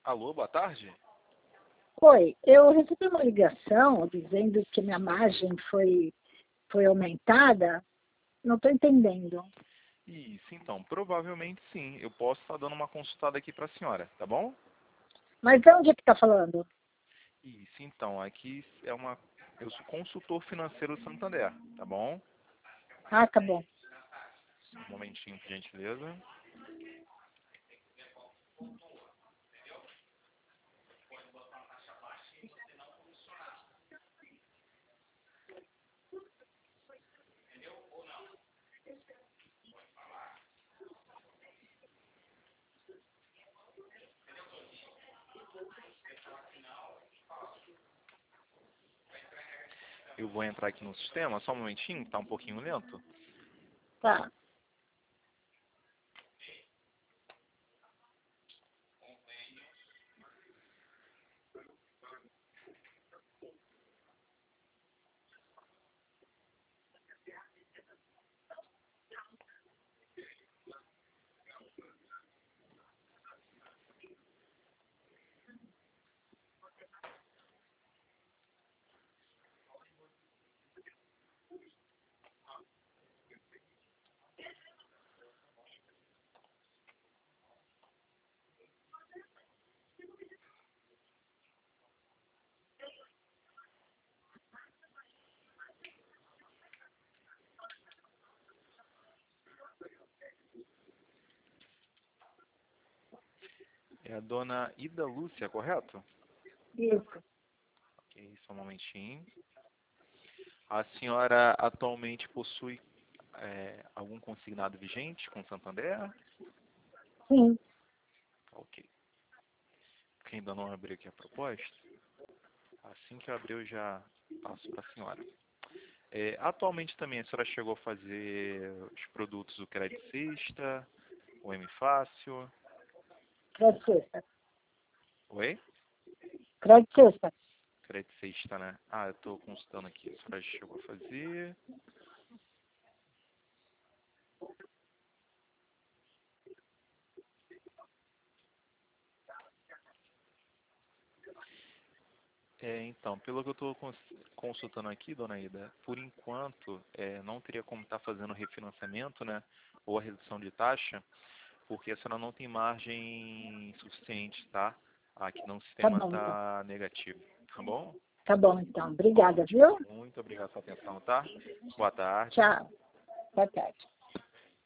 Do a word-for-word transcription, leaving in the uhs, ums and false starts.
Alô, boa tarde? Oi, eu recebi uma ligação dizendo que minha margem foi, foi aumentada. Não estou entendendo. Isso, então, provavelmente sim. Eu posso estar dando uma consultada aqui para a senhora, tá bom? Mas de onde é que está falando? Isso, então, aqui é uma... Eu sou consultor financeiro do Santander, tá bom? Ah, tá bom. Um momentinho, por gentileza. Eu vou entrar aqui no sistema, só um momentinho, tá um pouquinho lento. Tá. É a dona Ida Lúcia, correto? Isso. Ok, só um momentinho. A senhora atualmente possui é, algum consignado vigente com o Santander? Sim. Ok. Porque ainda não abriu aqui a proposta. Assim que eu abrir, eu já passo para a senhora. É, atualmente também a senhora chegou a fazer os produtos do Crédito Sexta, o M Fácil. Crédito sexta. Oi? Crédito sexta. Crédito Sexta, né? Ah, eu estou consultando aqui. A senhora chegou a fazer. É, então, pelo que eu estou consultando aqui, dona Ida, por enquanto é, não teria como estar fazendo refinanciamento, né? Ou a redução de taxa, porque a senhora não tem margem suficiente, tá? Aqui no Tá sistema bom, então. está negativo, tá bom? Tá bom, então. Obrigada, Ótimo. viu? Muito obrigado pela atenção, tá? Boa tarde. Tchau. Boa tarde.